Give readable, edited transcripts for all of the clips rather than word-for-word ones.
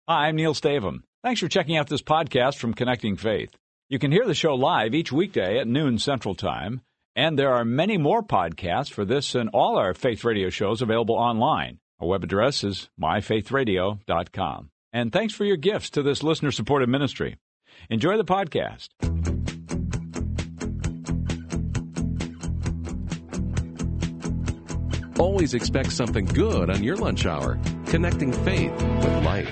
Hi, I'm Neil Stavum. Thanks for checking out this podcast from Connecting Faith. You can hear the show live each weekday at noon Central Time, and there are many more podcasts for this and all our Faith Radio shows available online. Our web address is myfaithradio.com. And thanks for your gifts to this listener-supported ministry. Enjoy the podcast. Always expect something good on your lunch hour. Connecting faith with life.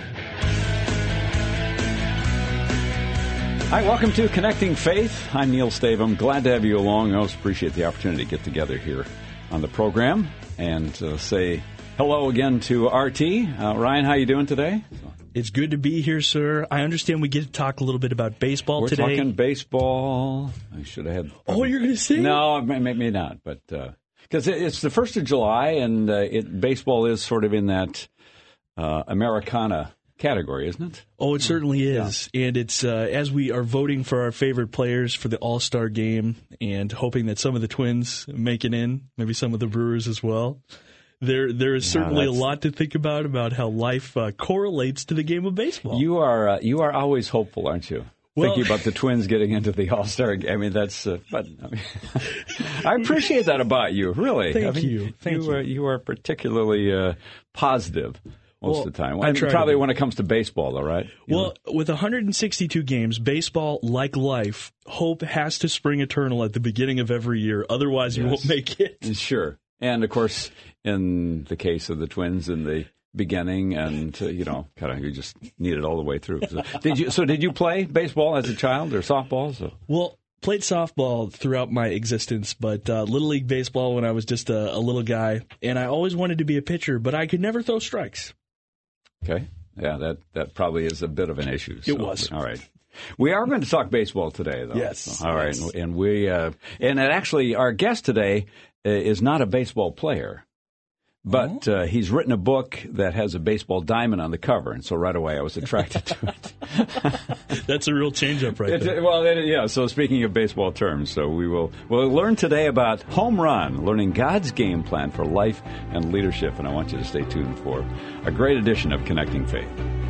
Hi, welcome to Connecting Faith. I'm Neil Stavum. Glad to have you along. I always appreciate the opportunity to get together here on the program and say hello again to RT. Ryan, how you doing today? It's good to be here, sir. I understand we get to talk a little bit about baseball today. We're talking baseball. I should have had... Oh, you're going to say? No, maybe not, but... Because it's the 1st of July, and baseball is sort of in that Americana category, isn't it? Oh, it certainly is. Yeah. And it's as we are voting for our favorite players for the All-Star game and hoping that some of the Twins make it in, maybe some of the Brewers as well. There is certainly a lot to think about how life correlates to the game of baseball. You are always hopeful, aren't you? Well, thinking about the Twins getting into the All-Star game. I mean, that's I appreciate that about you, really. Thank you. You are particularly positive most of the time. I probably when it comes to baseball, though, right? With 162 games, baseball, like life, hope has to spring eternal at the beginning of every year. Otherwise, you won't make it. Sure. And, of course, in the case of the Twins in the beginning, and you just need it all the way through. So did you play baseball as a child or softball? Well, played softball throughout my existence, but Little League baseball when I was just a little guy, and I always wanted to be a pitcher, but I could never throw strikes. Okay. Yeah, that probably is a bit of an issue. It was. All right. We are going to talk baseball today, though. Yes. All right. And actually, our guest today is not a baseball player. But he's written a book that has a baseball diamond on the cover, and so right away I was attracted to it. That's a real change-up right there. Well, so speaking of baseball terms, so we'll learn today about home run, learning God's game plan for life and leadership, and I want you to stay tuned for a great edition of Connecting Faith.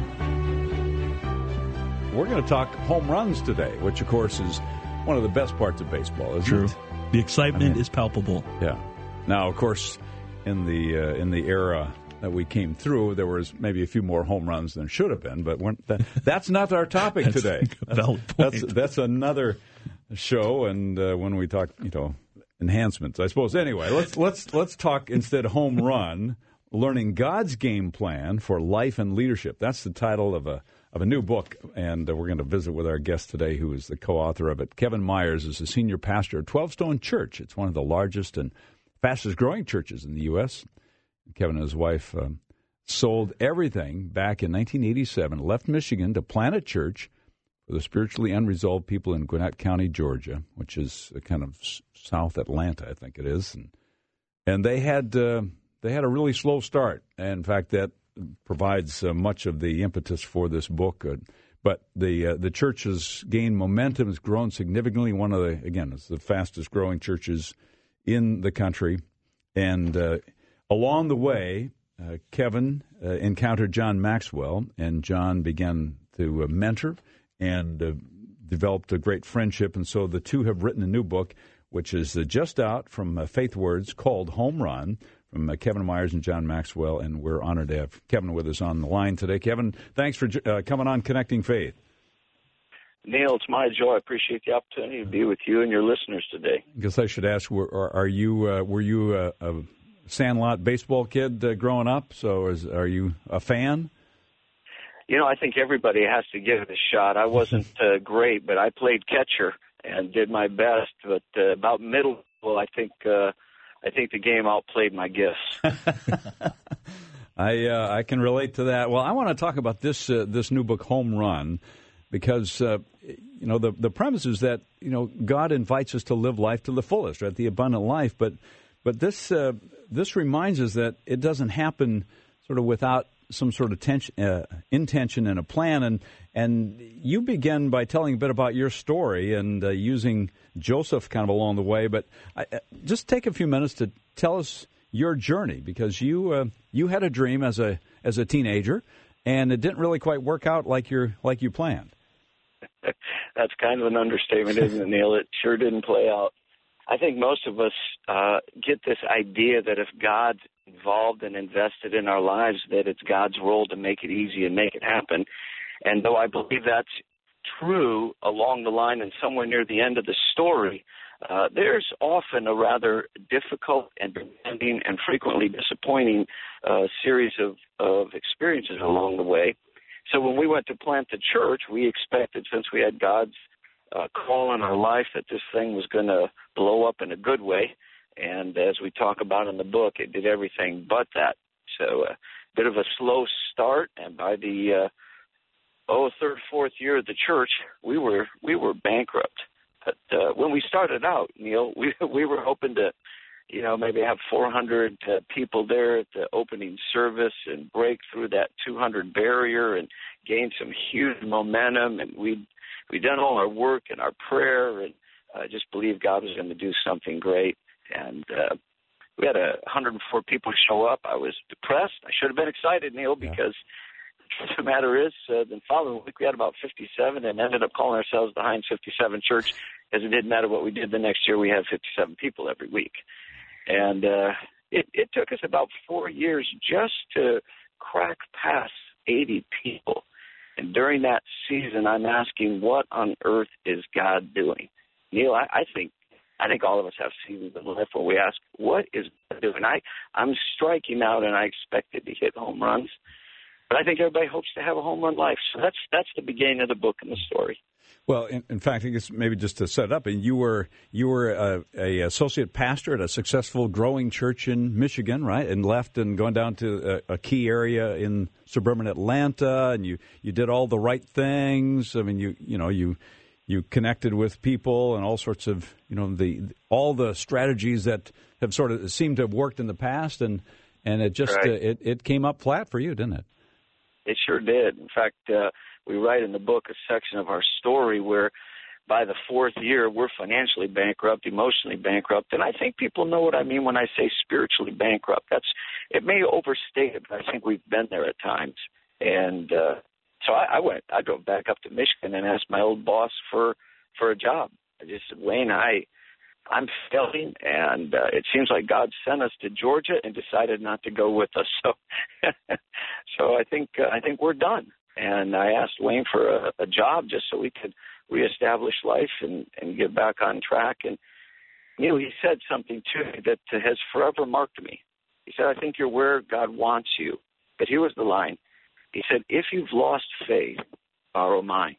We're going to talk home runs today, which, of course, is one of the best parts of baseball, isn't True. it? The excitement is palpable. Yeah. Now, of course, in the era that we came through, there was maybe a few more home runs than should have been, but that's not our topic today. That's another show, and when we talk, enhancements, I suppose. Anyway, let's talk instead home run, learning God's game plan for life and leadership. That's the title of a new book, and we're going to visit with our guest today, who is the co-author of it. Kevin Myers is the senior pastor at 12 Stone Church. It's one of the largest and fastest-growing churches in the U.S. Kevin and his wife sold everything back in 1987, left Michigan to plant a church for the spiritually unresolved people in Gwinnett County, Georgia, which is kind of South Atlanta, I think it is. And they had a really slow start. And in fact, that provides much of the impetus for this book. But the church has gained momentum, has grown significantly. It's the fastest-growing churches in the country. And along the way, Kevin encountered John Maxwell, and John began to mentor and developed a great friendship. And so the two have written a new book, which is just out from Faith Words, called Home Run, from Kevin Myers and John Maxwell. And we're honored to have Kevin with us on the line today. Kevin, thanks for coming on Connecting Faith. Neil, it's my joy. I appreciate the opportunity to be with you and your listeners today. I guess I should ask, were you a Sandlot baseball kid growing up? So are you a fan? I think everybody has to give it a shot. I wasn't great, but I played catcher and did my best. But about middle school, I think the game outplayed my gifts. I can relate to that. Well, I want to talk about this new book, Home Run, because the premise is that God invites us to live life to the fullest, right? The abundant life. But this reminds us that it doesn't happen sort of without some sort of intention and a plan. And you begin by telling a bit about your story and using Joseph kind of along the way. But just take a few minutes to tell us your journey, because you had a dream as a teenager, and it didn't really quite work out like you planned. That's kind of an understatement, isn't it, Neil? It sure didn't play out. I think most of us get this idea that if God's involved and invested in our lives, that it's God's role to make it easy and make it happen. And though I believe that's true along the line and somewhere near the end of the story, there's often a rather difficult and demanding and frequently disappointing series of experiences along the way. So when we went to plant the church, we expected, since we had God's call in our life, that this thing was going to blow up in a good way. And as we talk about in the book, it did everything but that. So a bit of a slow start, and by the third, fourth year of the church, we were bankrupt. But when we started out, Neil, we were hoping to, maybe have 400 people there at the opening service and break through that 200 barrier and gain some huge momentum. And we'd done all our work and our prayer, and just believed God was going to do something great. And we had 104 people show up. I was depressed. I should have been excited, Neil, because the matter is, the following week we had about 57 and ended up calling ourselves the Heinz 57 Church, because it didn't matter what we did the next year. We had 57 people every week. And it took us about 4 years just to crack past 80 people. And during that season, I'm asking, what on earth is God doing? Neil, I think all of us have seasons in life where we ask, what is God doing? I'm striking out, and I expected to hit home runs. But I think everybody hopes to have a home run life. So that's the beginning of the book and the story. Well, in fact, I guess maybe just to set it up, and you were a associate pastor at a successful growing church in Michigan, right? And left and going down to a key area in suburban Atlanta, and you did all the right things. I mean, you connected with people and all sorts of all the strategies that have sort of seemed to have worked in the past, and it just right. it came up flat for you, didn't it? It sure did. In fact, we write in the book a section of our story where by the fourth year we're financially bankrupt, emotionally bankrupt, and I think people know what I mean when I say spiritually bankrupt. It may overstate it, but I think we've been there at times. And so I drove back up to Michigan and asked my old boss for a job. I just said, Wayne, I'm failing, and it seems like God sent us to Georgia and decided not to go with us. So I think we're done. And I asked Wayne for a job just so we could reestablish life and get back on track. And he said something to me that has forever marked me. He said, I think you're where God wants you. But here was the line. He said, if you've lost faith, borrow mine.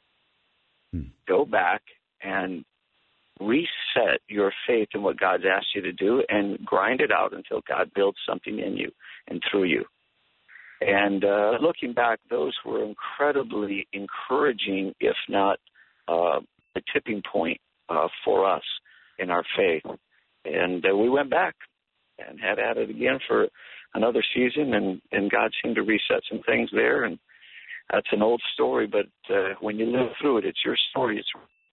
Go back and reset your faith in what God's asked you to do and grind it out until God builds something in you and through you. And looking back, those were incredibly encouraging, if not the tipping point for us in our faith. And we went back and had at it again for another season, and God seemed to reset some things there. And that's an old story, but when you live through it, it's your story.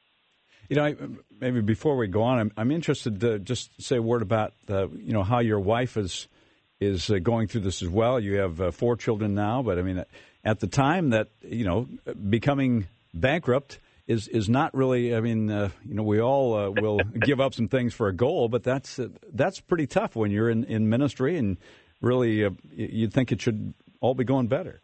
Maybe before we go on, I'm interested to just say a word about how your wife is going through this as well. You have 4 children now, but I mean, at the time that becoming bankrupt is not really. I mean, we all will give up some things for a goal, but that's pretty tough when you're in ministry, and really you'd think it should all be going better.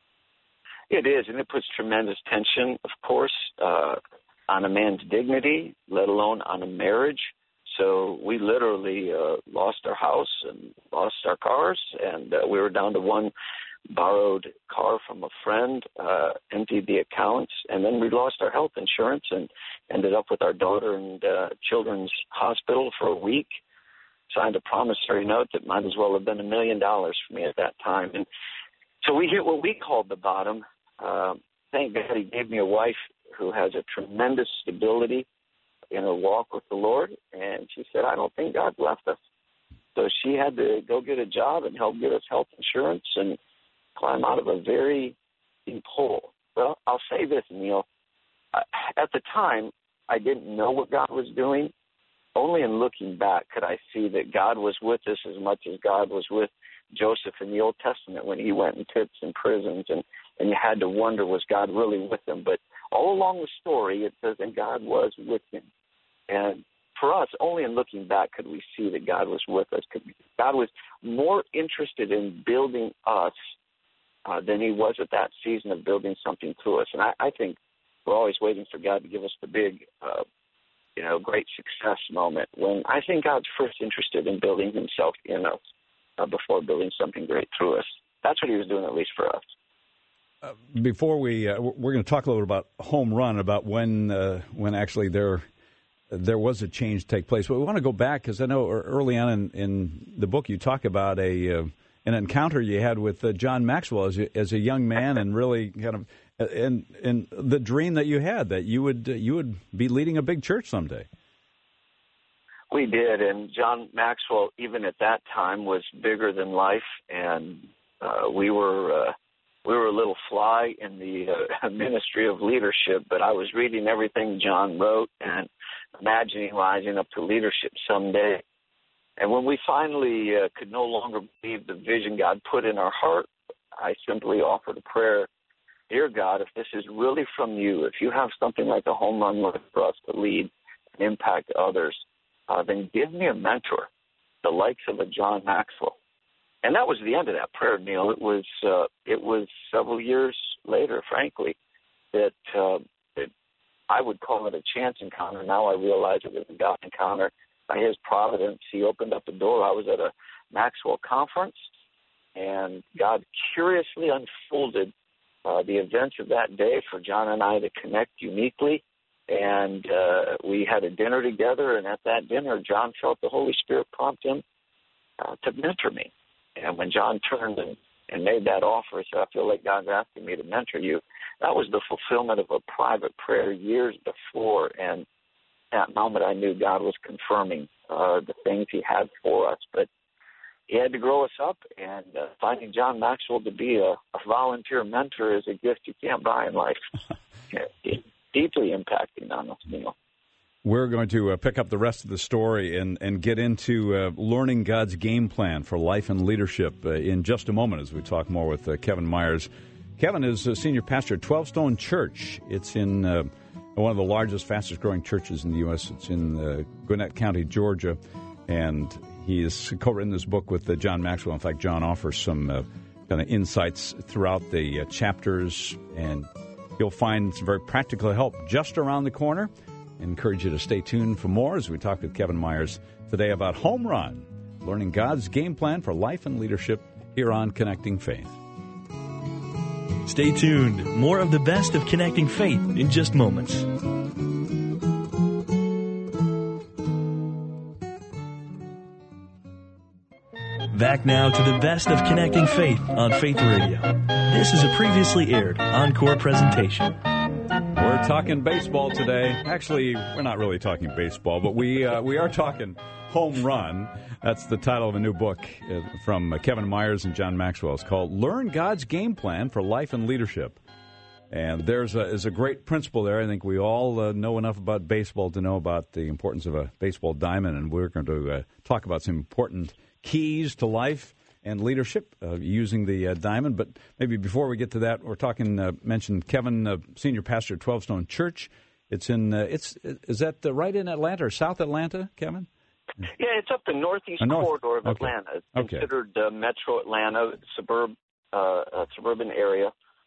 It is, and it puts tremendous tension, of course, on a man's dignity, let alone on a marriage. So we literally lost our house and lost our cars, and we were down to one borrowed car from a friend, emptied the accounts, and then we lost our health insurance and ended up with our daughter in children's hospital for a week. Signed a promissory note that might as well have been $1 million for me at that time. And so we hit what we called the bottom. Thank God he gave me a wife who has a tremendous stability in her walk with the Lord, and she said, I don't think God left us. So she had to go get a job and help get us health insurance and climb out of a very deep hole. Well, I'll say this, Neil. At the time, I didn't know what God was doing, only in looking back could I see that God was with us as much as God was with Joseph in the Old Testament when he went in pits and prisons, and you had to wonder, was God really with him? But all along the story, it says that God was with him. And for us, only in looking back could we see that God was with us. God was more interested in building us than he was at that season of building something through us. And I think we're always waiting for God to give us the big, great success moment, when I think God's first interested in building himself in us before building something great through us. That's what he was doing, at least for us. Before we're going to talk a little bit about home run, about when actually there was a change take place. But we want to go back, because I know early on in the book you talk about an encounter you had with John Maxwell as a young man, and really kind of and the dream that you had that you would be leading a big church someday. We did, and John Maxwell, even at that time, was bigger than life, and we were a little fly in the ministry of leadership, but I was reading everything John wrote and imagining rising up to leadership someday. And when we finally could no longer believe the vision God put in our heart, I simply offered a prayer. Dear God, if this is really from you, if you have something like a home run for us to lead and impact others, then give me a mentor, the likes of a John Maxwell. And that was the end of that prayer, Neil. It was several years later, frankly, that I would call it a chance encounter. Now I realize it was a God encounter. By his providence, he opened up the door. I was at a Maxwell conference, and God curiously unfolded the events of that day for John and I to connect uniquely. And we had a dinner together, and at that dinner, John felt the Holy Spirit prompt him to mentor me. And when John turned and made that offer, he said, I feel like God's asking me to mentor you. That was the fulfillment of a private prayer years before. And that moment I knew God was confirming the things he had for us. But he had to grow us up, and finding John Maxwell to be a volunteer mentor is a gift you can't buy in life. It's deeply impacting on us, Neil. We're going to pick up the rest of the story and get into learning God's game plan for life and leadership in just a moment as we talk more with Kevin Myers. Kevin is a senior pastor at 12 Stone Church. It's in one of the largest, fastest-growing churches in the U.S. It's in Gwinnett County, Georgia, and he has co-written this book with John Maxwell. In fact, John offers some kind of insights throughout the chapters, and you'll find some very practical help just around the corner. I encourage you to stay tuned for more as we talk with Kevin Myers today about Home Run, learning God's game plan for life and leadership here on Connecting Faith. Stay tuned. More of the best of Connecting Faith in just moments. Back now to the best of Connecting Faith on Faith Radio. This is a previously aired encore presentation. We're talking baseball today. Actually, we're not really talking baseball, but we are talking Home Run. That's the title of a new book from Kevin Myers and John Maxwell. It's called Learn God's Game Plan for Life and Leadership. And there's a great principle there. I think we all know enough about baseball to know about the importance of a baseball diamond, and we're going to talk about some important keys to life and leadership using the diamond. But maybe before we get to that, we're talking, mentioned Kevin, senior pastor at 12 Stone Church. It's in, is that right in Atlanta or South Atlanta, Kevin? Yeah, it's up the northeast corridor of Atlanta. It's considered Metro Atlanta, suburban area.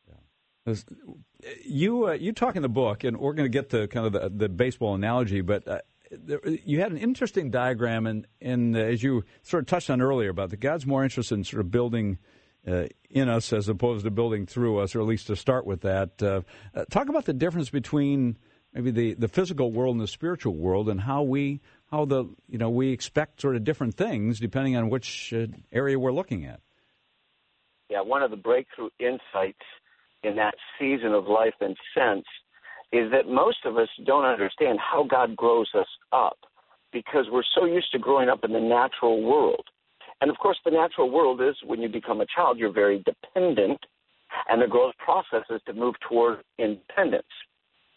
You talk in the book, and we're going to get to kind of the baseball analogy, but you had an interesting diagram, and as you sort of touched on earlier, about that God's more interested in sort of building in us as opposed to building through us, or at least to start with that. Talk about the difference between maybe the physical world and the spiritual world, and how we expect sort of different things depending on which area we're looking at. Yeah, one of the breakthrough insights in that season of life and sense is that most of us don't understand how God grows us up, because we're so used to growing up in the natural world. And, of course, the natural world is, when you become a child, you're very dependent, and the growth process is to move toward independence.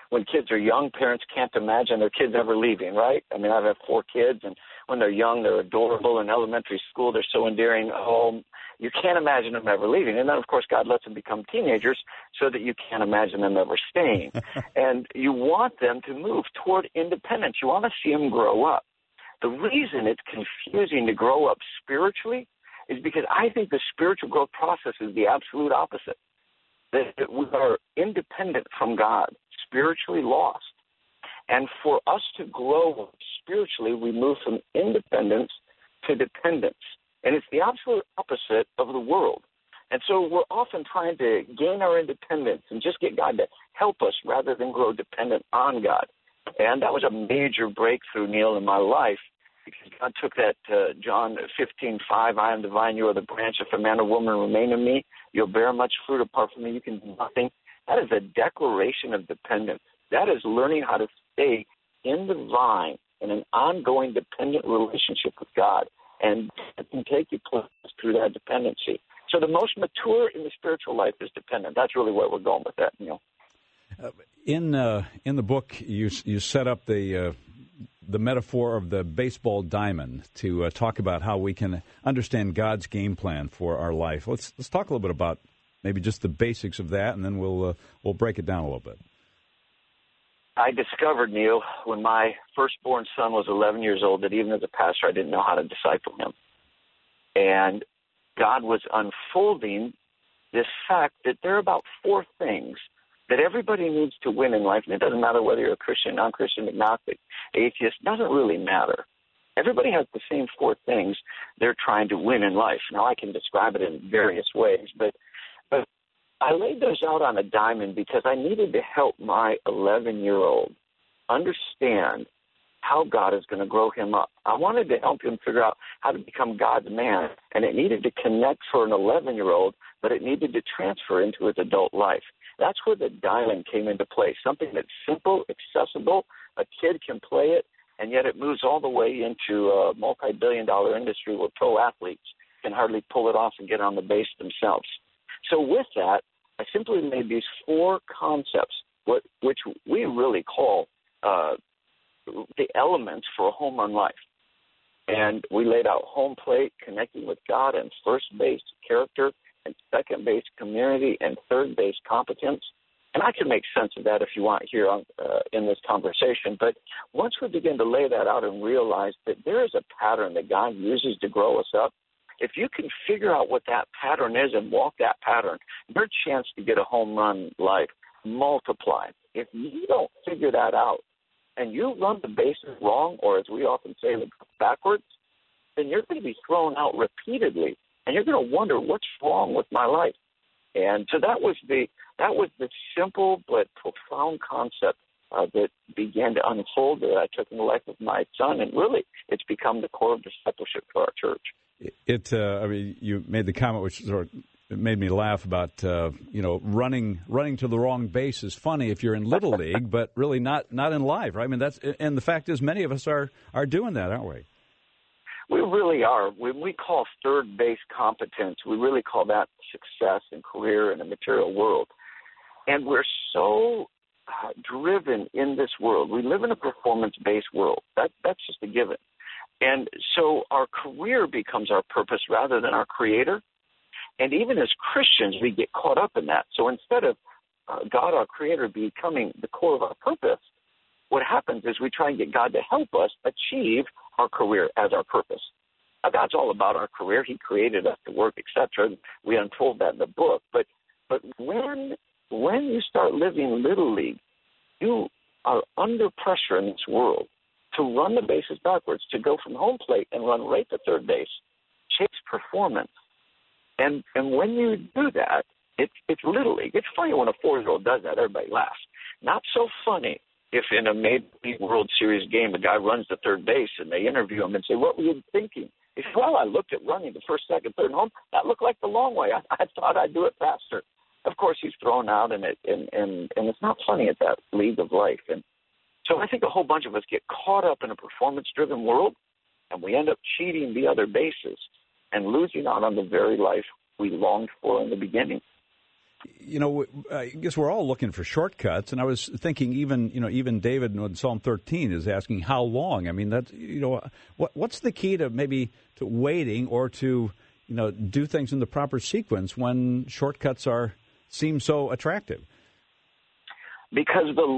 when kids are young, parents can't imagine their kids ever leaving, right? I mean, I have 4 kids, and when they're young, they're adorable. In elementary school, they're so endearing. Oh, you can't imagine them ever leaving. And then, of course, God lets them become teenagers so that you can't imagine them ever staying. And you want them to move toward independence. You want to see them grow up. The reason it's confusing to grow up spiritually is because I think the spiritual growth process is the absolute opposite. That we are independent from God, spiritually lost. And for us to grow spiritually, we move from independence to dependence. And it's the absolute opposite of the world. And so we're often trying to gain our independence and just get God to help us rather than grow dependent on God. And that was a major breakthrough, Neil, in my life, because God took that John 15:5, I am the vine, you are the branch. If a man or woman remain in me, you'll bear much fruit. Apart from me, you can do nothing. That is a declaration of dependence. That is learning how to stay in the vine in an ongoing dependent relationship with God. And it can take you through that dependency. So the most mature in the spiritual life is dependent. That's really where we're going with that, Neil. In the book, you set up the metaphor of the baseball diamond to talk about how we can understand God's game plan for our life. Let's talk a little bit about maybe just the basics of that, and then we'll break it down a little bit. I discovered, Neil, when my firstborn son was 11 years old, that even as a pastor, I didn't know how to disciple him. And God was unfolding this fact that there are about 4 things that everybody needs to win in life. And it doesn't matter whether you're a Christian, non-Christian, agnostic, atheist. It doesn't really matter. Everybody has the same 4 things they're trying to win in life. Now, I can describe it in various ways, but I laid those out on a diamond because I needed to help my 11-year-old understand how God is going to grow him up. I wanted to help him figure out how to become God's man, and it needed to connect for an 11-year-old, but it needed to transfer into his adult life. That's where the diamond came into play, something that's simple, accessible, a kid can play it, and yet it moves all the way into a multi-billion-dollar industry where pro athletes can hardly pull it off and get on the base themselves. So with that, I simply made these 4 concepts, which we really call the elements for a home run life. And we laid out home plate, connecting with God, and first base, character, and second base, community, and third base, competence. And I can make sense of that if you want here in this conversation. But once we begin to lay that out and realize that there is a pattern that God uses to grow us up, if you can figure out what that pattern is and walk that pattern, your chance to get a home run life multiplied. If you don't figure that out and you run the bases wrong, or as we often say, backwards, then you're going to be thrown out repeatedly, and you're going to wonder what's wrong with my life. And so that was the simple but profound concept that began to unfold that I took in the life of my son, and really it's become the core of discipleship for our church. I mean, you made the comment which sort of made me laugh about, running to the wrong base is funny if you're in Little League, but really not in life, right? I mean, and the fact is many of us are doing that, aren't we? We really are. When we call third base competence, we really call that success and career in a material world. And we're so driven in this world. We live in a performance-based world. That's just a given. And so our career becomes our purpose rather than our creator. And even as Christians, we get caught up in that. So instead of God, our creator, becoming the core of our purpose, what happens is we try and get God to help us achieve our career as our purpose. Now, God's all about our career. He created us to work, etc. We unfold that in the book. But when you start living Little League, you are under pressure in this world to run the bases backwards, to go from home plate and run right to third base, chase performance. And when you do that, it's Little League. It's funny when a 4-year-old does that. Everybody laughs. Not so funny if in a Major League World Series game a guy runs to third base and they interview him and say, "What were you thinking?" He says, "Well, I looked at running the first, second, third, and home. That looked like the long way. I thought I'd do it faster." Of course, he's thrown out, and it's not funny at that league of life. And so I think a whole bunch of us get caught up in a performance-driven world, and we end up cheating the other bases and losing out on the very life we longed for in the beginning. I guess we're all looking for shortcuts, and I was thinking even David in Psalm 13 is asking how long. I mean, what's the key to maybe to waiting or to do things in the proper sequence when shortcuts seem so attractive? Because the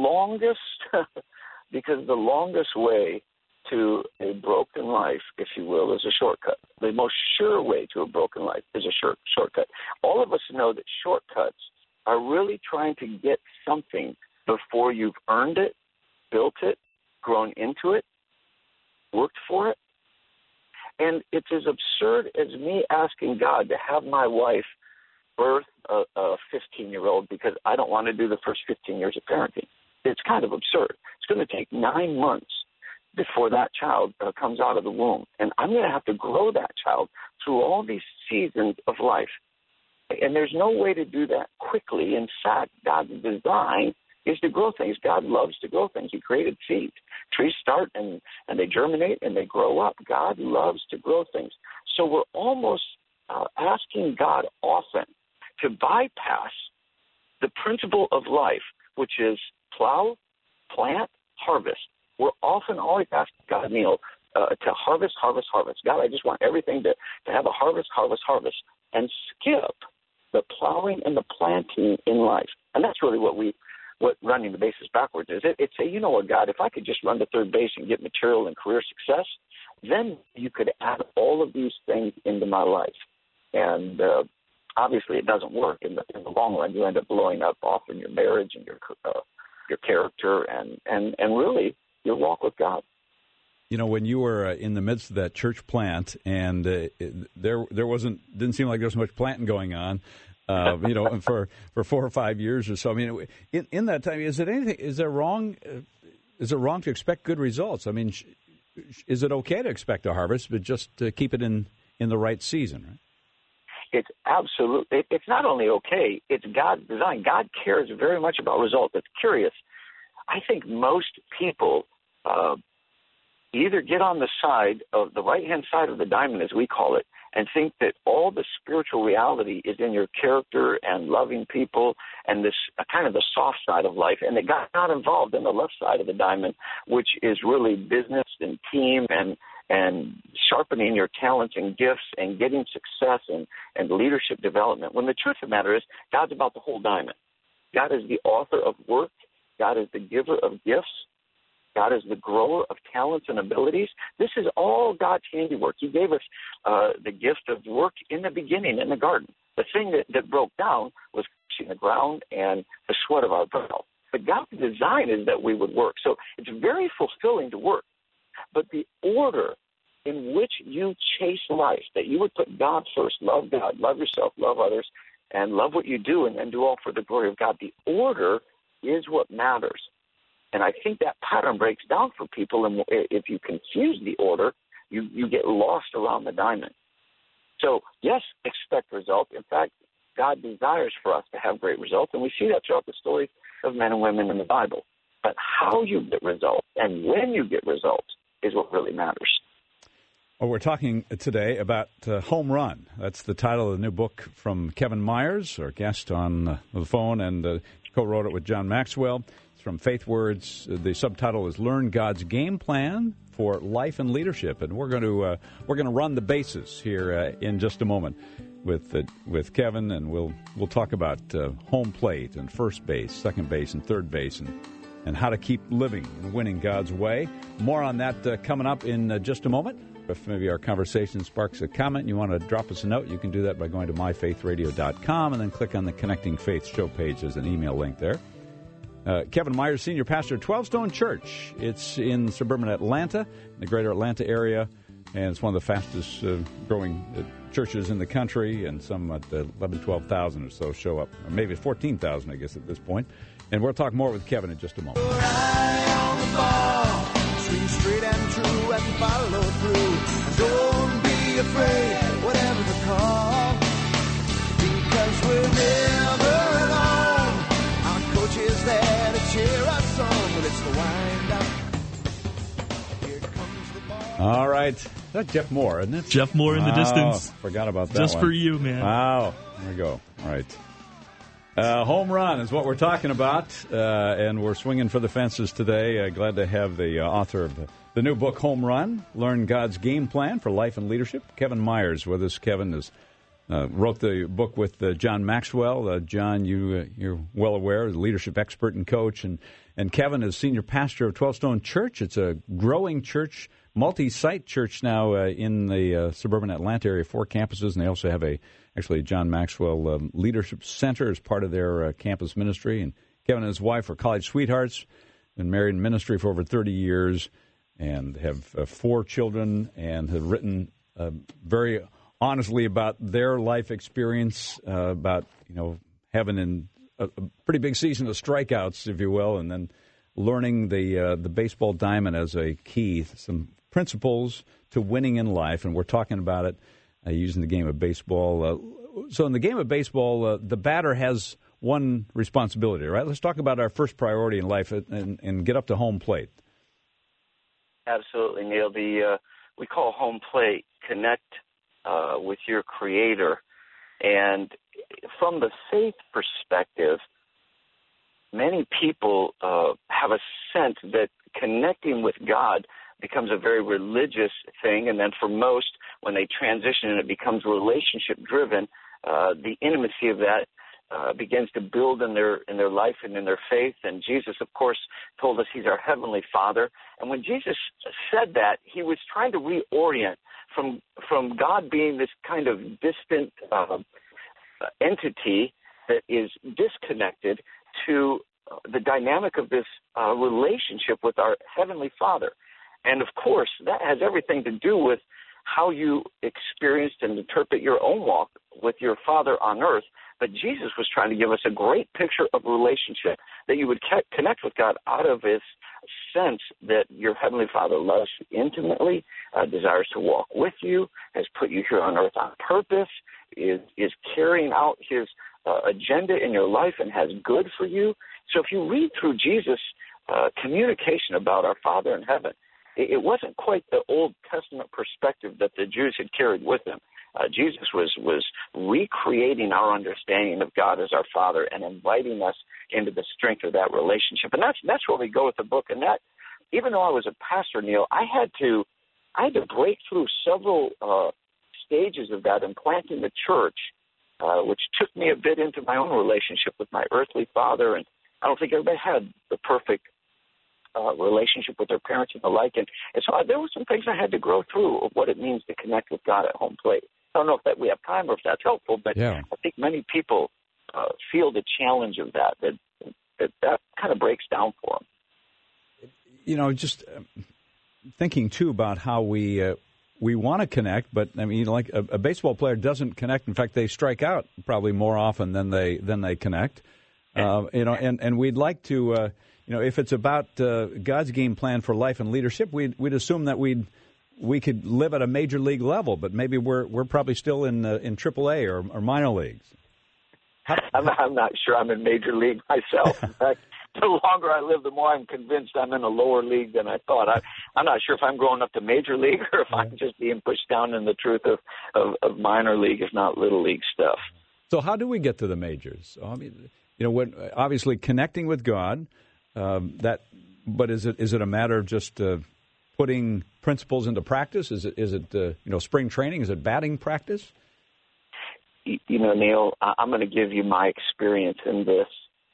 longest way to a broken life, if you will, is a shortcut. The most sure way to a broken life is a shortcut. All of us know that shortcuts are really trying to get something before you've earned it, built it, grown into it, worked for it. And it's as absurd as me asking God to have my wife birth a 15-year-old because I don't want to do the first 15 years of parenting. It's kind of absurd. It's going to take 9 months before that child comes out of the womb. And I'm going to have to grow that child through all these seasons of life. And there's no way to do that quickly. In fact, God's design is to grow things. God loves to grow things. He created seeds. Trees start and they germinate and they grow up. God loves to grow things. So we're almost asking God often to bypass the principle of life, which is plow, plant, harvest. We're often always asking God, Neil, to harvest. God, I just want everything to have a harvest, and skip the plowing and the planting in life. And that's really what running the bases backwards is. It's say, you know what, God, if I could just run to third base and get material and career success, then you could add all of these things into my life. And obviously it doesn't work. In the long run, you end up blowing up often your marriage and your character and really your walk with God. When you were in the midst of that church plant, and there didn't seem like there was much planting going on, for 4 or 5 years or so. I mean, in that time, is it wrong to expect good results? I mean, is it okay to expect a harvest, but just to keep it in the right season, right? It's absolutely. It's not only okay; it's God's design. God cares very much about results. It's curious. I think most people either get on the side of the right-hand side of the diamond, as we call it, and think that all the spiritual reality is in your character and loving people and this kind of the soft side of life, and they got not involved in the left side of the diamond, which is really business and team and sharpening your talents and gifts and getting success and leadership development. When the truth of the matter is, God's about the whole diamond. God is the author of work. God is the giver of gifts. God is the grower of talents and abilities. This is all God's handiwork. He gave us the gift of work in the beginning in the garden. The thing that broke down was the ground and the sweat of our brow. But God's design is that we would work. So it's very fulfilling to work. But the order in which you chase life, that you would put God first, love God, love yourself, love others, and love what you do, and then do all for the glory of God, the order is what matters. And I think that pattern breaks down for people, and if you confuse the order, you get lost around the diamond. So, yes, expect results. In fact, God desires for us to have great results, and we see that throughout the stories of men and women in the Bible. But how you get results and when you get results is what really matters. Well, we're talking today about Home Run. That's the title of the new book from Kevin Myers, our guest on the phone, and co-wrote it with John Maxwell. It's from Faith Words. The subtitle is "Learn God's Game Plan for Life and Leadership," and we're going to run the bases here in just a moment with Kevin, and we'll talk about home plate and first base, second base, and third base, and how to keep living and winning God's way. More on that coming up in just a moment. If maybe our conversation sparks a comment and you want to drop us a note, you can do that by going to myfaithradio.com and then click on the Connecting Faith show page. There's an email link there. Kevin Myers, Senior Pastor at 12 Stone Church. It's in suburban Atlanta, in the greater Atlanta area, and it's one of the fastest growing churches in the country, and some at 11,000, 12,000 or so show up, or maybe 14,000, I guess, at this point. And we'll talk more with Kevin in just a moment. Swing straight and true and follow through. Don't be afraid, whatever the call, because we're never alone. Our coach is there to cheer us on, but it's the wind-up. Here comes the ball. All right. That's Jeff Moore, isn't it? Jeff Moore in the distance. Forgot about that Just one. for you, man. Wow. There we go. All right. Home run is what we're talking about, and we're swinging for the fences today. Glad to have the author of the new book, Home Run, Learn God's Game Plan for Life and Leadership, Kevin Myers, with us. Kevin wrote the book with John Maxwell. John, you're well aware, the leadership expert and coach, and Kevin is senior pastor of 12 Stone Church. It's a growing church, multi-site church now in the suburban Atlanta area, 4 campuses, and they also have actually John Maxwell Leadership Center as part of their campus ministry. And Kevin and his wife are college sweethearts, been married in ministry for over 30 years, and have 4 children, and have written very honestly about their life experience, about having a pretty big season of strikeouts, if you will, and then learning the baseball diamond as a key, some principles to winning in life, and we're talking about it using the game of baseball. So in the game of baseball, the batter has one responsibility, right? Let's talk about our first priority in life and get up to home plate. Absolutely, Neil. We call home plate connect with your Creator. And from the faith perspective, many people have a sense that connecting with God becomes a very religious thing, and then for most, when they transition and it becomes relationship-driven, the intimacy of that begins to build in their life and in their faith. And Jesus, of course, told us He's our Heavenly Father. And when Jesus said that, He was trying to reorient from God being this kind of distant entity that is disconnected to the dynamic of this relationship with our Heavenly Father. And, of course, that has everything to do with how you experienced and interpret your own walk with your Father on earth. But Jesus was trying to give us a great picture of relationship, that you would connect with God out of this sense that your Heavenly Father loves you intimately, desires to walk with you, has put you here on earth on purpose, is carrying out His agenda in your life and has good for you. So if you read through Jesus' communication about our Father in heaven, it wasn't quite the Old Testament perspective that the Jews had carried with them. Jesus was recreating our understanding of God as our Father and inviting us into the strength of that relationship. And that's where we go with the book. And that, even though I was a pastor, Neil, I had to break through several stages of that in planting the church, which took me a bit into my own relationship with my earthly father. And I don't think everybody had the perfect relationship with their parents and the like. And so there were some things I had to grow through of what it means to connect with God at home plate. I don't know if that we have time or if that's helpful, but yeah. I think many people feel the challenge of that kind of breaks down for them. Just thinking, too, about how we want to connect, but, I mean, like a baseball player doesn't connect. In fact, they strike out probably more often than they connect. And we'd like to, if it's about God's game plan for life and leadership, we'd assume that we could live at a major league level, but maybe we're probably still in AAA or minor leagues. I'm not sure I'm in major league myself. In fact, the longer I live, the more I'm convinced I'm in a lower league than I thought. I'm not sure if I'm growing up to major league or if I'm just being pushed down in the truth of minor league, if not little league stuff. So how do we get to the majors? I mean, when obviously connecting with God, but is it a matter of just putting principles into practice? Is it spring training? Is it batting practice? Neil, I'm going to give you my experience in this.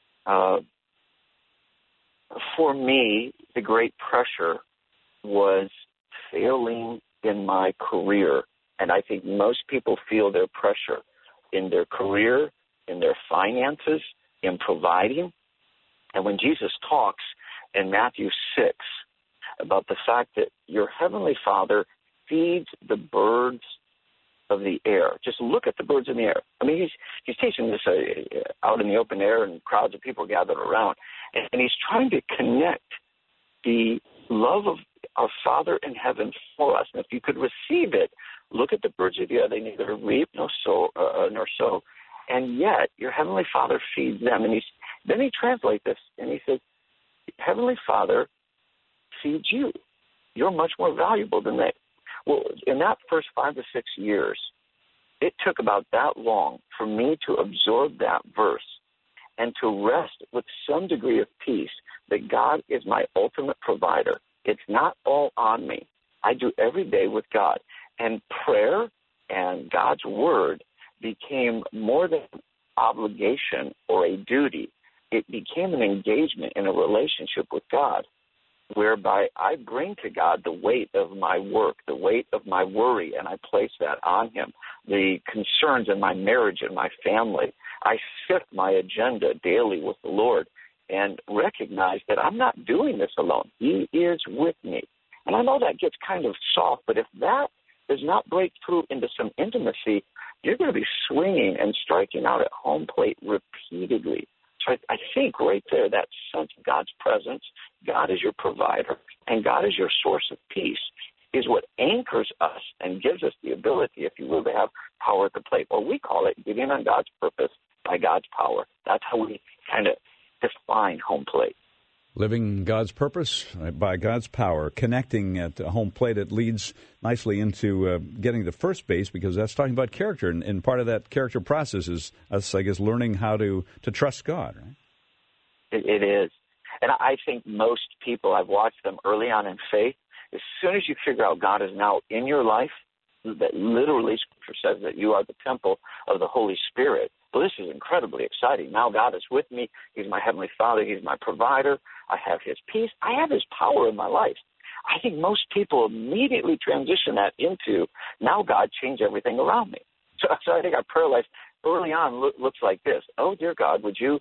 For me, the great pressure was failing in my career. And I think most people feel their pressure in their career, in their finances, in providing. And when Jesus talks in Matthew 6 about the fact that your Heavenly Father feeds the birds of the air. Just look at the birds in the air. I mean, he's teaching this out in the open air, and crowds of people gathered around. And he's trying to connect the love of our Father in heaven for us. And if you could receive it, look at the birds of the air. They neither reap nor sow. And yet, your Heavenly Father feeds them. And then he translates this, and he says, Heavenly Father feeds you. You're much more valuable than they. Well, in that first 5 to 6 years, it took about that long for me to absorb that verse and to rest with some degree of peace that God is my ultimate provider. It's not all on me. I do every day with God. And prayer and God's word became more than an obligation or a duty. It became an engagement in a relationship with God, whereby I bring to God the weight of my work, the weight of my worry, and I place that on him. The concerns in my marriage and my family. I sift my agenda daily with the Lord and recognize that I'm not doing this alone. He is with me. And I know that gets kind of soft, but if that does not break through into some intimacy, you're going to be swinging and striking out at home plate repeatedly. So I think right there, that sense of God's presence, God is your provider, and God is your source of peace, is what anchors us and gives us the ability, if you will, to have power at the plate. Or we call it getting on God's purpose by God's power. That's how we kind of define home plate. Living God's purpose by God's power, connecting at home plate. It leads nicely into getting to first base, because that's talking about character. And part of that character process is us, I guess, learning how to trust God, right? It is. And I think most people, I've watched them early on in faith, as soon as you figure out God is now in your life, that literally Scripture says that you are the temple of the Holy Spirit. Well, this is incredibly exciting. Now God is with me. He's my Heavenly Father. He's my provider. I have His peace. I have His power in my life. I think most people immediately transition that into, now God, change everything around me. So I think our prayer life early on looks like this. Oh, dear God, would you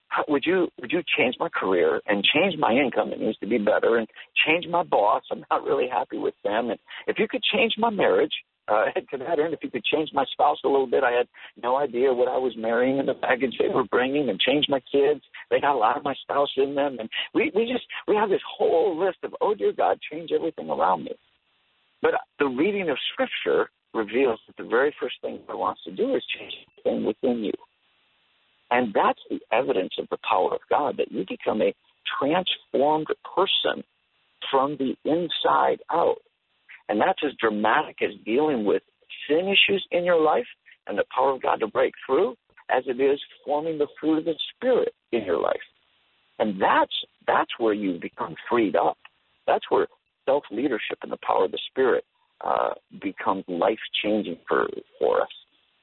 change my career and change my income? It needs to be better, and change my boss. I'm not really happy with them. And if you could change my marriage, to that end, if you could change my spouse a little bit, I had no idea what I was marrying and the baggage they were bringing, and change my kids. They got a lot of my spouse in them. And we have this whole list of, oh, dear God, change everything around me. But the reading of Scripture reveals that the very first thing God wants to do is change everything within you. And that's the evidence of the power of God, that you become a transformed person from the inside out. And that's as dramatic as dealing with sin issues in your life and the power of God to break through as it is forming the fruit of the Spirit in your life. And that's where you become freed up. That's where self-leadership and the power of the Spirit becomes life-changing for us.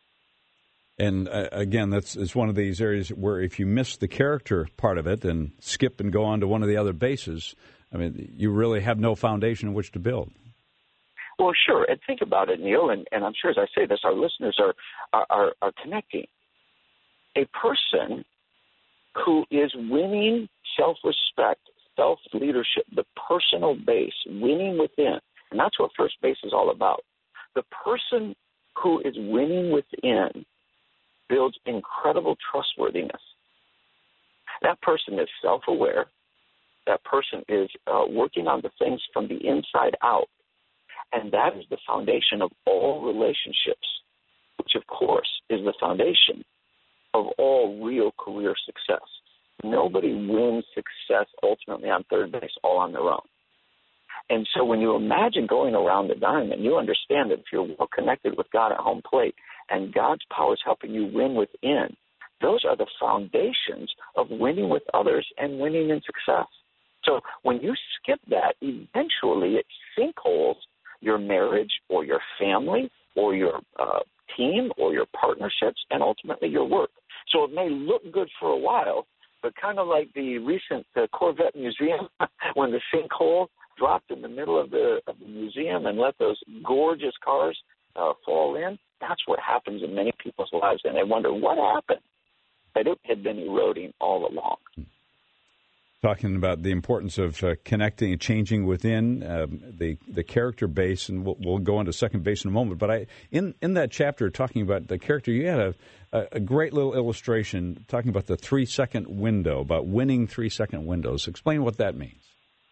And again, it's one of these areas where if you miss the character part of it and skip and go on to one of the other bases, I mean, you really have no foundation in which to build. Well, sure. And think about it, Neil, and I'm sure as I say this, our listeners are connecting. A person who is winning self-respect, self-leadership, the personal base, winning within, and that's what first base is all about. The person who is winning within builds incredible trustworthiness. That person is self-aware. That person is working on the things from the inside out. And that is the foundation of all relationships, which, of course, is the foundation of all real career success. Nobody wins success ultimately on third base all on their own. And so when you imagine going around the diamond, you understand that if you're well connected with God at home plate and God's power is helping you win within, those are the foundations of winning with others and winning in success. So when you skip that, eventually it sinkholes your marriage or your family or your team or your partnerships and ultimately your work. So it may look good for a while, but kind of like the recent Corvette Museum when the sinkhole dropped in the middle of the museum and let those gorgeous cars fall in, that's what happens in many people's lives. And they wonder what happened. But it had been eroding all along. Talking about the importance of connecting and changing within the character base, and we'll go into second base in a moment. But in that chapter, talking about the character, you had a great little illustration talking about the 3-second window, about winning 3-second windows. Explain what that means.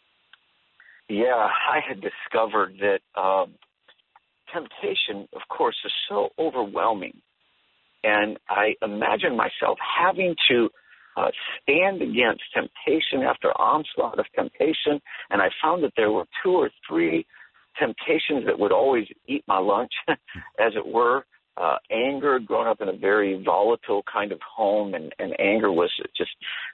Yeah, I had discovered that temptation, of course, is so overwhelming. And I imagine myself having to stand against temptation after onslaught of temptation, and I found that there were 2 or 3 temptations that would always eat my lunch, as it were, anger, growing up in a very volatile kind of home, and anger was just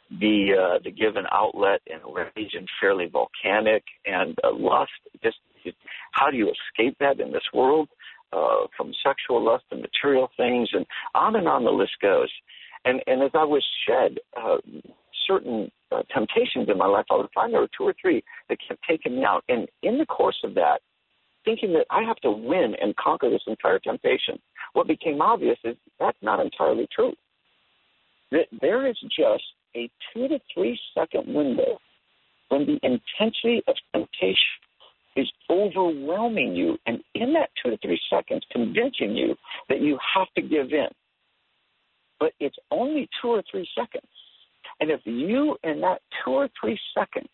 the given outlet, and rage and fairly volcanic, and lust. Just how do you escape that in this world? From sexual lust and material things, and on the list goes. And as I was shed certain temptations in my life all the time, there were 2 or 3 that kept taking me out. And in the course of that, thinking that I have to win and conquer this entire temptation, what became obvious is that's not entirely true. That there is just a 2 to 3 second window when the intensity of temptation is overwhelming you, and in that 2 to 3 seconds, convincing you that you have to give in. But it's only 2 or 3 seconds. And if you, in that 2 or 3 seconds,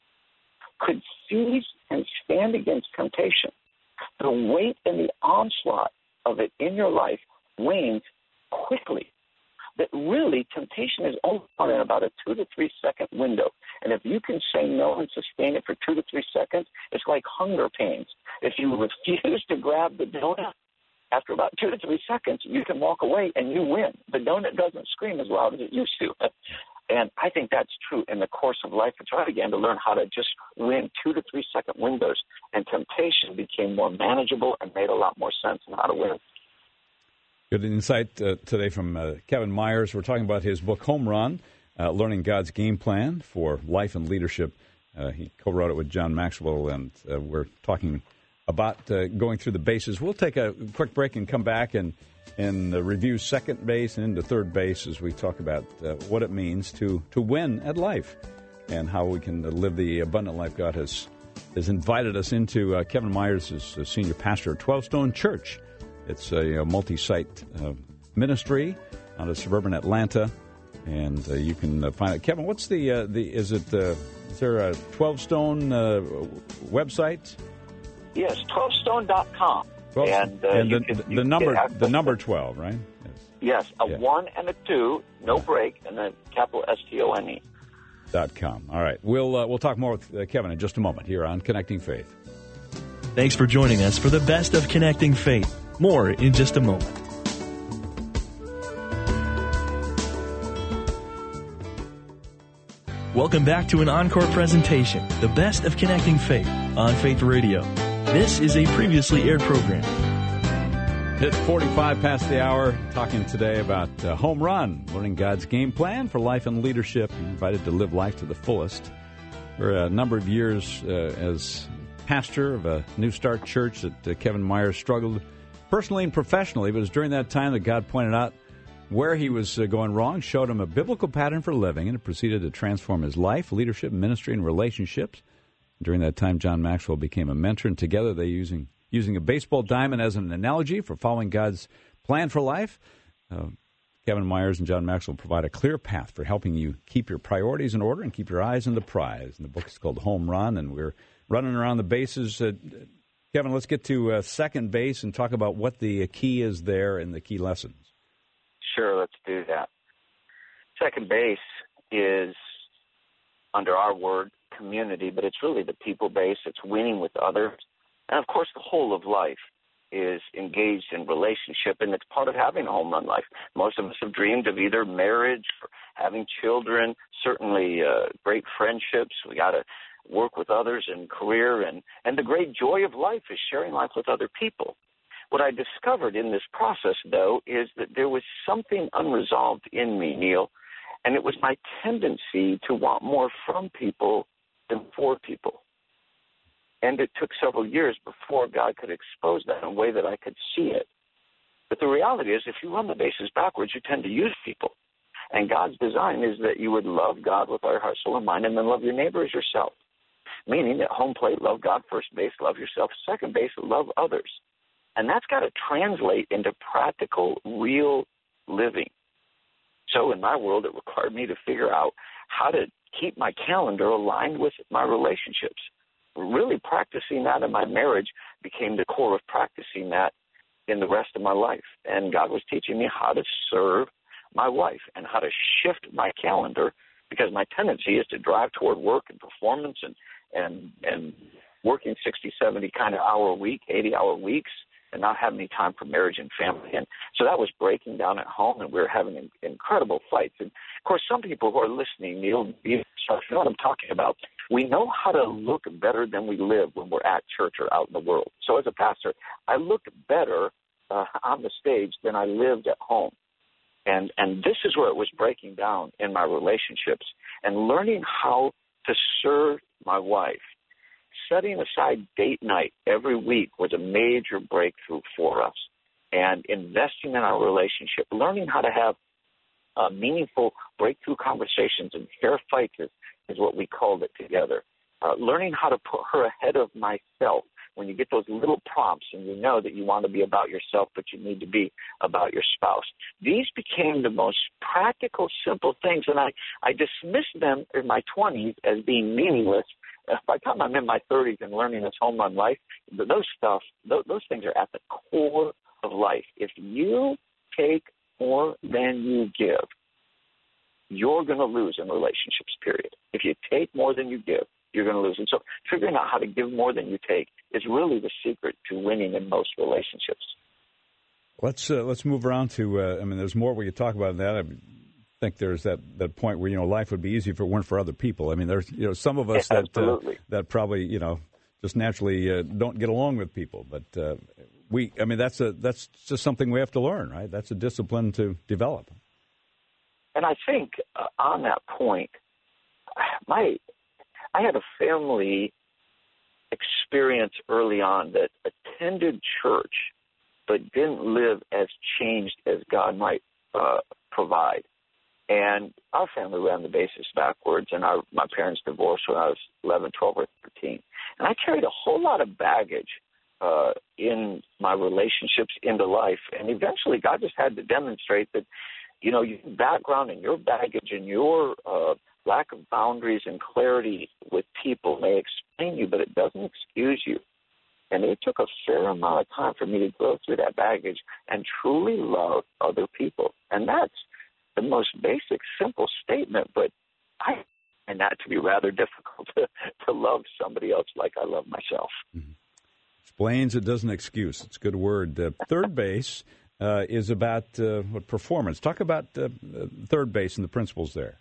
could seize and stand against temptation, the weight and the onslaught of it in your life wanes quickly. That really, temptation is only in about a 2 to 3 second window. And if you can say no and sustain it for 2 to 3 seconds, it's like hunger pains. If you refuse to grab the donut, after about 2 to 3 seconds, you can walk away and you win. The donut doesn't scream as loud as it used to. And I think that's true in the course of life. And so I began to learn how to just win 2 to 3 second windows, and temptation became more manageable and made a lot more sense on how to win. Good insight today from Kevin Myers. We're talking about his book, Home Run, Learning God's Game Plan for Life and Leadership. He co-wrote it with John Maxwell, and we're talking about going through the bases. We'll take a quick break and come back and review second base and into third base as we talk about what it means to win at life and how we can live the abundant life God has invited us into. Kevin Myers is a senior pastor at 12 Stone Church. It's a multi-site ministry out of suburban Atlanta, and you can find it. Kevin, what's is there a 12 Stone website? Yes, 12stone.com. And the number 12, right? Yes, a 1 and a 2, no break, and then capital STONE. .com. All right, we'll talk more with Kevin in just a moment here on Connecting Faith. Thanks for joining us for the best of Connecting Faith. More in just a moment. Welcome back to an encore presentation, The Best of Connecting Faith, on Faith Radio. This is a previously aired program. It's 45 past the hour, talking today about Home Run, learning God's game plan for life and leadership. You're invited to live life to the fullest. For a number of years as pastor of a New Start church that Kevin Myers struggled personally and professionally, but it was during that time that God pointed out where he was going wrong, showed him a biblical pattern for living, and it proceeded to transform his life, leadership, ministry, and relationships. During that time, John Maxwell became a mentor, and together they using a baseball diamond as an analogy for following God's plan for life. Kevin Myers and John Maxwell provide a clear path for helping you keep your priorities in order and keep your eyes on the prize. And the book is called Home Run, and we're running around the bases. Kevin, let's get to second base and talk about what the key is there and the key lessons. Sure, let's do that. Second base is, under our word, community, but it's really the people base. It's winning with others. And, of course, the whole of life is engaged in relationship, and it's part of having a home run life. Most of us have dreamed of either marriage or having children, certainly great friendships. We got to work with others in career, and the great joy of life is sharing life with other people. What I discovered in this process, though, is that there was something unresolved in me, Neil, and it was my tendency to want more from people than for people. And it took several years before God could expose that in a way that I could see it. But the reality is, if you run the bases backwards, you tend to use people. And God's design is that you would love God with all your heart, soul, and mind, and then love your neighbor as yourself. Meaning, at home plate, love God. First base, love yourself. Second base, love others. And that's got to translate into practical, real living. So in my world, it required me to figure out how to keep my calendar aligned with my relationships. Really practicing that in my marriage became the core of practicing that in the rest of my life. And God was teaching me how to serve my wife and how to shift my calendar, because my tendency is to drive toward work and performance and working 60, 70 kind of hour a week, 80-hour weeks. and not have any time for marriage and family. And so that was breaking down at home, and we were having incredible fights. And, of course, some people who are listening, you know what I'm talking about. We know how to look better than we live when we're at church or out in the world. So as a pastor, I looked better on the stage than I lived at home. And this is where it was breaking down in my relationships and learning how to serve my wife. Setting aside date night every week was a major breakthrough for us. And investing in our relationship, learning how to have meaningful breakthrough conversations and fair fights is what we called it together. Learning how to put her ahead of myself. When you get those little prompts and you know that you want to be about yourself, but you need to be about your spouse. These became the most practical, simple things, and I dismissed them in my 20s as being meaningless. By the time I'm in my 30s and learning this home run life, those things are at the core of life. If you take more than you give, you're going to lose in relationships, period. If you take more than you give, you're going to lose. And so figuring out how to give more than you take is really the secret to winning in most relationships. Let's move around to, there's more we could talk about that. I think there's that point where, life would be easy if it weren't for other people. I mean, there's, some of us that probably, just naturally don't get along with people. But that's just something we have to learn, right? That's a discipline to develop. And I think on that point, I had a family experience early on that attended church but didn't live as changed as God might provide. And our family ran the basis backwards, and my parents divorced when I was 11, 12, or 13. And I carried a whole lot of baggage in my relationships into life. And eventually God just had to demonstrate that, your background and your baggage and your lack of boundaries and clarity with people may explain you, but it doesn't excuse you. And it took a fair amount of time for me to go through that baggage and truly love other people. And that's the most basic, simple statement, but I find that to be rather difficult to love somebody else like I love myself. Mm-hmm. Explains, it doesn't excuse. It's a good word. Third base is about performance. Talk about third base and the principles there.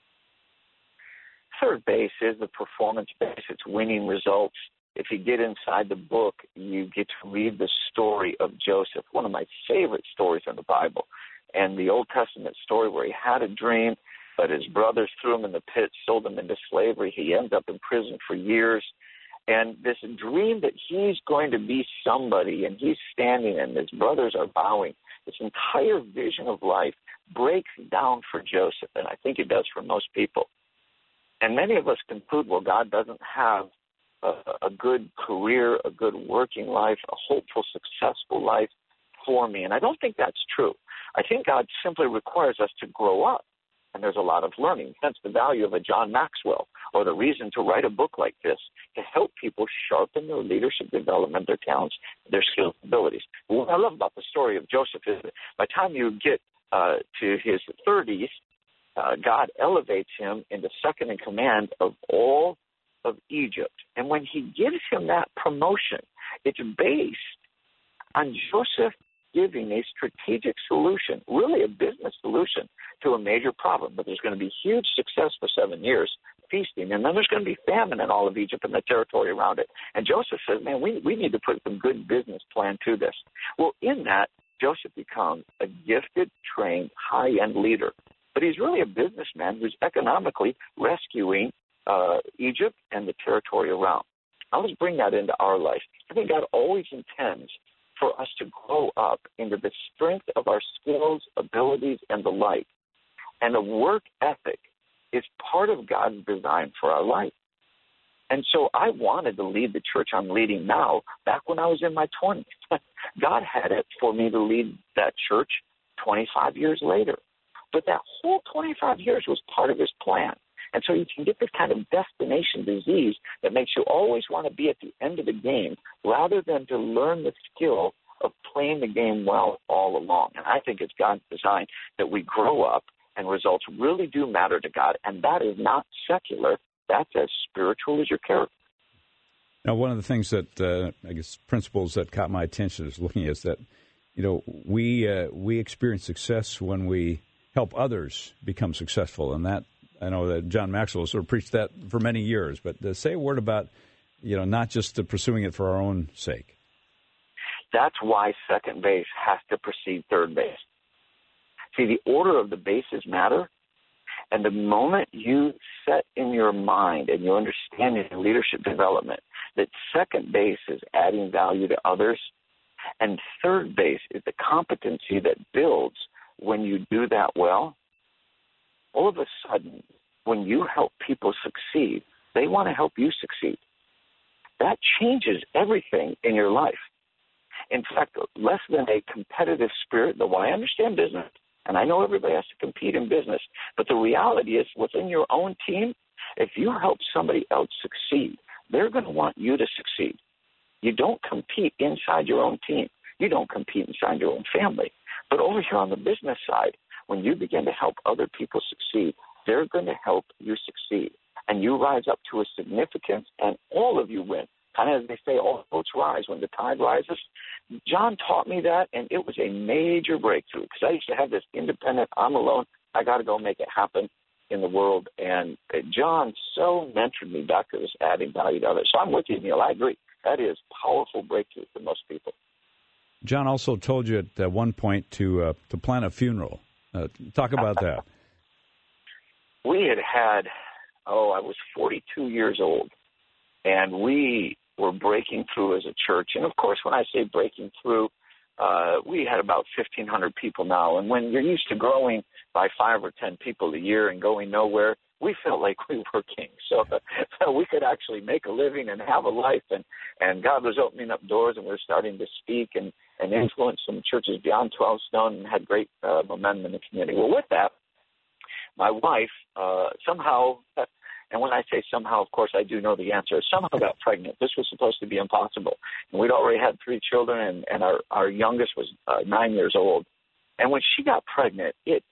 Third base is the performance base. It's winning results. If you get inside the book, you get to read the story of Joseph, one of my favorite stories in the Bible, and the Old Testament story where he had a dream, but his brothers threw him in the pit, sold him into slavery. He ends up in prison for years. And this dream that he's going to be somebody, and he's standing and his brothers are bowing, this entire vision of life breaks down for Joseph, and I think it does for most people. And many of us conclude, well, God doesn't have a good career, a good working life, a hopeful, successful life for me. And I don't think that's true. I think God simply requires us to grow up. And there's a lot of learning. Hence the value of a John Maxwell, or the reason to write a book like this, to help people sharpen their leadership development, their talents, their skills, abilities. But what I love about the story of Joseph is that by the time you get to his 30s, God elevates him into second in command of all of Egypt. And when he gives him that promotion, it's based on Joseph giving a strategic solution, really a business solution, to a major problem. But there's going to be huge success for 7 years, feasting, and then there's going to be famine in all of Egypt and the territory around it. And Joseph says, man, we need to put some good business plan to this. Well, in that, Joseph becomes a gifted, trained, high-end leader. But he's really a businessman who's economically rescuing Egypt and the territory around. Now let's bring that into our life. I think God always intends for us to grow up into the strength of our skills, abilities, and the like. And a work ethic is part of God's design for our life. And so I wanted to lead the church I'm leading now back when I was in my 20s. God had it for me to lead that church 25 years later. But that whole 25 years was part of his plan. And so you can get this kind of destination disease that makes you always want to be at the end of the game rather than to learn the skill of playing the game well all along. And I think it's God's design that we grow up and results really do matter to God. And that is not secular. That's as spiritual as your character. Now, one of the things that I guess principles that caught my attention is looking is that, we experience success when we help others become successful, and that I know that John Maxwell sort of preached that for many years. But say a word about, not just pursuing it for our own sake. That's why second base has to precede third base. See, the order of the bases matter. And the moment you set in your mind and your understanding in leadership development that second base is adding value to others, and third base is the competency that builds when you do that well, all of a sudden, when you help people succeed, they want to help you succeed. That changes everything in your life. In fact, less than a competitive spirit, though I understand business, and I know everybody has to compete in business, but the reality is within your own team, if you help somebody else succeed, they're going to want you to succeed. You don't compete inside your own team. You don't compete inside your own family. But over here on the business side, when you begin to help other people succeed, they're going to help you succeed. And you rise up to a significance, and all of you win. Kind of as they say, all boats rise when the tide rises. John taught me that, and it was a major breakthrough because I used to have this independent, I'm alone, I got to go make it happen in the world. And John so mentored me back to this adding value to others. So I'm with you, Neil. I agree. That is powerful breakthrough for most people. John also told you at one point to plan a funeral. Talk about that. We had, I was 42 years old, and we were breaking through as a church. And, of course, when I say breaking through, we had about 1,500 people now. And when you're used to growing by 5 or 10 people a year and going nowhere, we felt like we were kings. So we could actually make a living and have a life. And God was opening up doors, and we were starting to speak and influence some churches beyond 12 Stone and had great momentum in the community. Well, with that, my wife somehow, and when I say somehow, of course, I do know the answer, somehow got pregnant. This was supposed to be impossible. And we'd already had 3 children, and our youngest was 9 years old. And when she got pregnant, it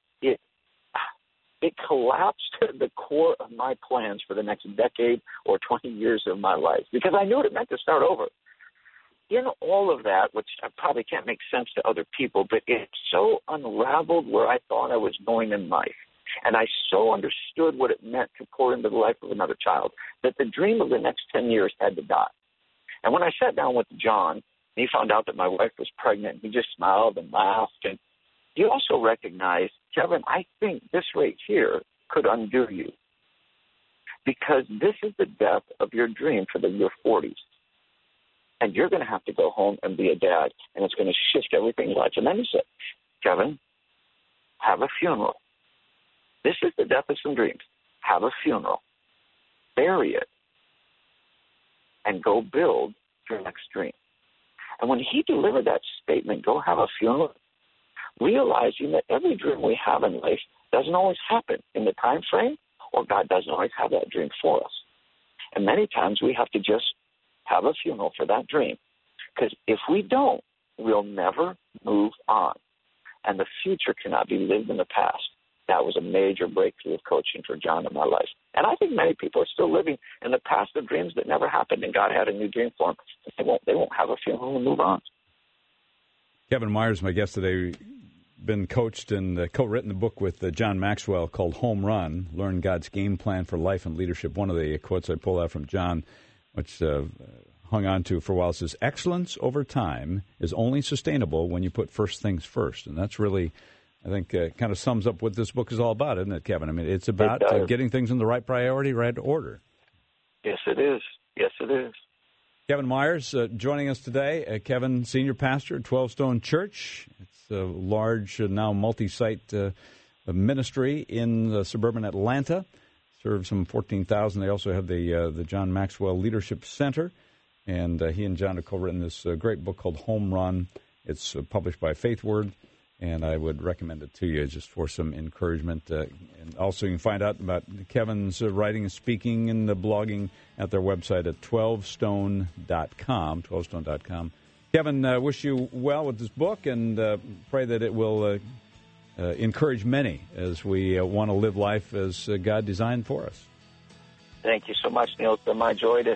collapsed the core of my plans for the next decade or 20 years of my life because I knew what it meant to start over. In all of that, which I probably can't make sense to other people, but it so unraveled where I thought I was going in life. And I so understood what it meant to pour into the life of another child that the dream of the next 10 years had to die. And when I sat down with John, he found out that my wife was pregnant. He just smiled and laughed. And he also recognized, Kevin, I think this right here could undo you because this is the death of your dream for your 40s. And you're going to have to go home and be a dad, and it's going to shift everything you like. And then he said, Kevin, have a funeral. This is the death of some dreams. Have a funeral. Bury it. And go build your next dream. And when he delivered that statement, go have a funeral, realizing that every dream we have in life doesn't always happen in the time frame, or God doesn't always have that dream for us. And many times we have to just have a funeral for that dream. Because if we don't, we'll never move on. And the future cannot be lived in the past. That was a major breakthrough of coaching for John in my life. And I think many people are still living in the past of dreams that never happened, and God had a new dream for them. They won't have a funeral and move on. Kevin Myers, my guest today, been coached and co-written a book with John Maxwell called Home Run, Learn God's Game Plan for Life and Leadership. One of the quotes I pulled out from John, which hung on to for a while, says, excellence over time is only sustainable when you put first things first. And that's really, I think, kind of sums up what this book is all about, isn't it, Kevin? I mean, it's about getting things in the right priority, right order. Yes, it is. Yes, it is. Kevin Myers joining us today. Kevin, senior pastor at 12 Stone Church. It's a large, now multi-site ministry in suburban Atlanta. Serves some 14,000. They also have the John Maxwell Leadership Center. And he and John have co-written this great book called Home Run. It's published by Faith Word. And I would recommend it to you just for some encouragement. And also you can find out about Kevin's writing and speaking and blogging at their website at 12stone.com, 12stone.com. Kevin, wish you well with this book and pray that it will encourage many as we want to live life as God designed for us. Thank you so much, Neil. It's been my joy to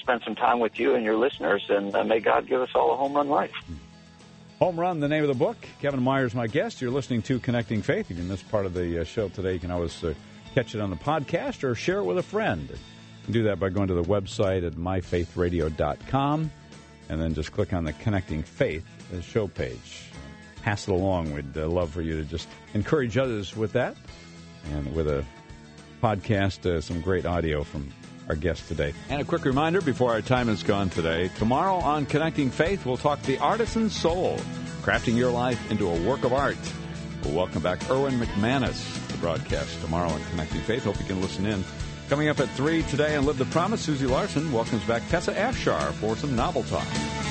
spend some time with you and your listeners, and may God give us all a home run life. Home Run, the name of the book. Kevin Myers, my guest. You're listening to Connecting Faith. If you missed part of the show today, you can always catch it on the podcast or share it with a friend. You can do that by going to the website at myfaithradio.com and then just click on the Connecting Faith show page. Pass it along. We'd love for you to just encourage others with that. And with a podcast, some great audio from our guest today. And a quick reminder before our time is gone today, tomorrow on Connecting Faith, we'll talk the artisan soul, crafting your life into a work of art. We'll welcome back Erwin McManus to broadcast tomorrow on Connecting Faith. Hope you can listen in. Coming up at 3 today on Live the Promise, Susie Larson welcomes back Tessa Afshar for some novel talk.